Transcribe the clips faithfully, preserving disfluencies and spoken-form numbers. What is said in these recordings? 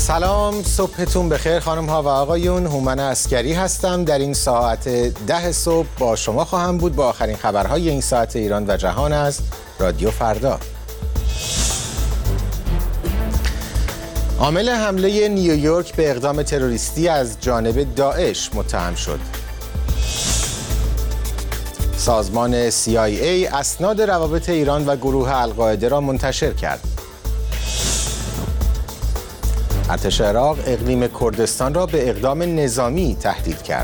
سلام، صبحتون بخیر خانم ها و آقایون. هومن عسکری هستم. در این ساعت ده صبح با شما خواهم بود با آخرین خبرهای این ساعت ایران و جهان از رادیو فردا. عامل حمله نیویورک به اقدام تروریستی از جانب داعش متهم شد. سازمان سی آی ای اسناد روابط ایران و گروه القاعده را منتشر کرد. ارتش عراق اقلیم کردستان را به اقدام نظامی تهدید کرد.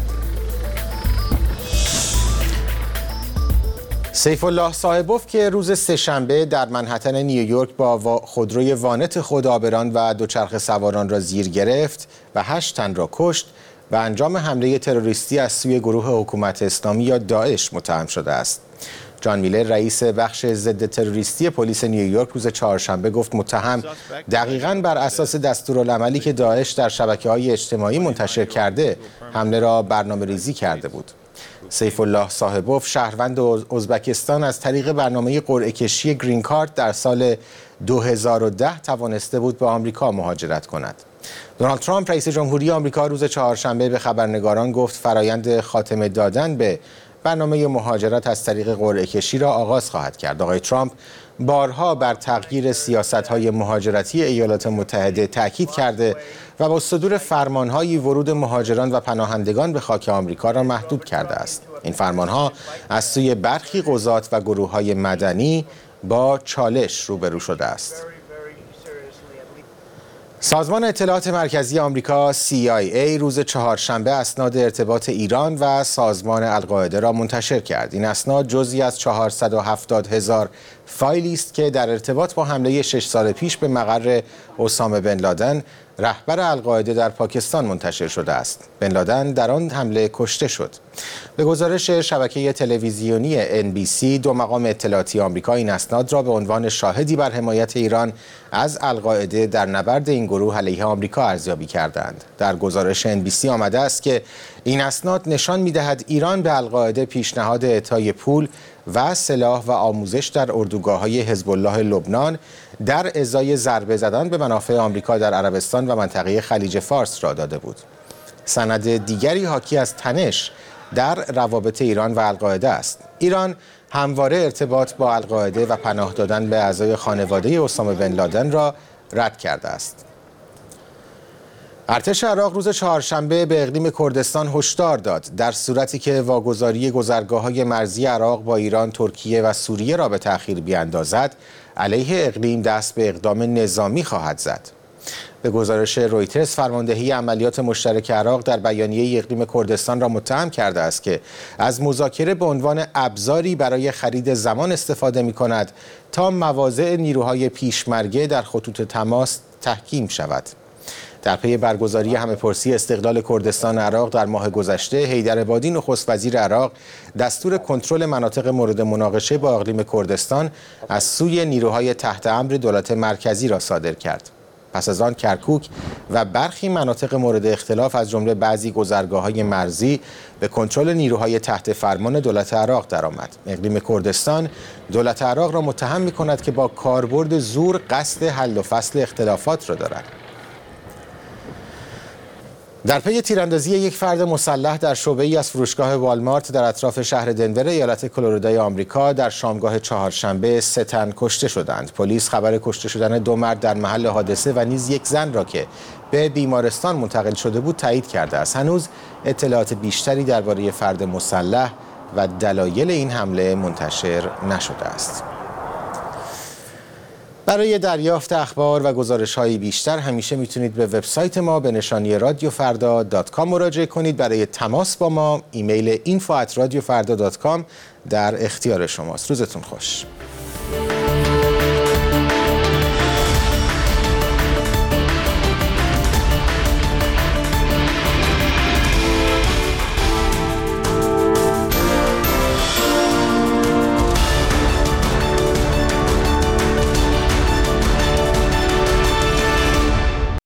سیف الله صاحبوف که روز سه‌شنبه در منهتن نیویورک با خودروی وانت خودآبران و دوچرخه سواران را زیر گرفت و هشت تن را کشت و انجام حمله تروریستی از سوی گروه حکومت اسلامی یا داعش متهم شده است. جان میلر رئیس بخش ضد تروریستی پلیس نیویورک روز چهارشنبه گفت متهم دقیقاً بر اساس دستورالعملی که داعش در شبکه‌های اجتماعی منتشر کرده حمله را برنامه‌ریزی کرده بود. سیف الله صاحبوف شهروند ازبکستان از طریق برنامه قرعه کشی گرین کارت در سال دو هزار و ده توانسته بود به آمریکا مهاجرت کند. دونالد ترامپ رئیس جمهوری آمریکا روز چهارشنبه به خبرنگاران گفت فرایند خاتمه دادن به برنامه مهاجرت از طریق قرعه کشی را آغاز خواهد کرد. آقای ترامپ بارها بر تغییر سیاست‌های مهاجرتی ایالات متحده تاکید کرده و با صدور فرمان‌های ورود مهاجران و پناهندگان به خاک آمریکا را محدود کرده است. این فرمان‌ها از سوی برخی قضات و گروه‌های مدنی با چالش روبرو شده است. سازمان اطلاعات مرکزی آمریکا سی آی ای روز چهارشنبه اسناد ارتباط ایران و سازمان القاعده را منتشر کرد. این اسناد جزئی از چهارصد و هفتاد هزار فایلی است که در ارتباط با حمله شش سال پیش به مقر اسامه بن لادن رهبر القاعده در پاکستان منتشر شده است. بن لادن در آن حمله کشته شد. به گزارش شبکه تلویزیونی ان بی سی، دو مقام اطلاعاتی آمریکا این اسناد را به عنوان شاهدی بر حمایت ایران از القاعده در نبرد این گروه علیه آمریکا ارزیابی کردند. در گزارش ان بی سی آمده است که این اسناد نشان می‌دهد ایران به القاعده پیشنهاد اعطای پول و سلاح و آموزش در اردوگاه‌های حزب الله لبنان در ازای ضربه زدن به منافع آمریکا در عربستان و منطقه خلیج فارس را داده بود. سند دیگری حاکی از تنش در روابط ایران و القاعده است. ایران همواره ارتباط با القاعده و پناه دادن به اعضای خانواده اسامه بن لادن را رد کرده است. ارتش عراق روز چهارشنبه به اقلیم کردستان هشدار داد در صورتی که واگذاری گذرگاه‌های مرزی عراق با ایران، ترکیه و سوریه را به تأخیر بیاندازد، علیه اقلیم دست به اقدام نظامی خواهد زد. به گزارش رویترز، فرماندهی عملیات مشترک عراق در بیانیه اقلیم کردستان را متهم کرده است که از مذاکره به عنوان ابزاری برای خرید زمان استفاده می‌کند تا مواضع نیروهای پیشمرگه در خطوط تماس تحکیم شود. در پی برگزاری همه‌پرسی استقلال کردستان عراق در ماه گذشته، حیدرعبادی نخست وزیر عراق دستور کنترل مناطق مورد مناقشه با اقلیم کردستان از سوی نیروهای تحت امر دولت مرکزی را صادر کرد. پس از آن کرکوک و برخی مناطق مورد اختلاف از جمله بعضی گذرگاه‌های مرزی به کنترل نیروهای تحت فرمان دولت عراق درآمد. اقلیم کردستان دولت عراق را متهم می‌کند که با کاربرد زور قصد حل و فصل اختلافات را دارد. در پی تیراندازی یک فرد مسلح در شعبه‌ای از فروشگاه والمارت در اطراف شهر دنور ایالت کلرادوی آمریکا در شامگاه چهارشنبه سه تن کشته شدند. پلیس خبر کشته شدن دو مرد در محل حادثه و نیز یک زن را که به بیمارستان منتقل شده بود تایید کرده است. هنوز اطلاعات بیشتری درباره فرد مسلح و دلایل این حمله منتشر نشده است. برای دریافت اخبار و گزارش‌های بیشتر همیشه میتونید به وبسایت ما به نشانی رادیو فردا دات کام مراجعه کنید. برای تماس با ما ایمیل اینفو ات رادیو فردا دات کام در اختیار شماست. روزتون خوش.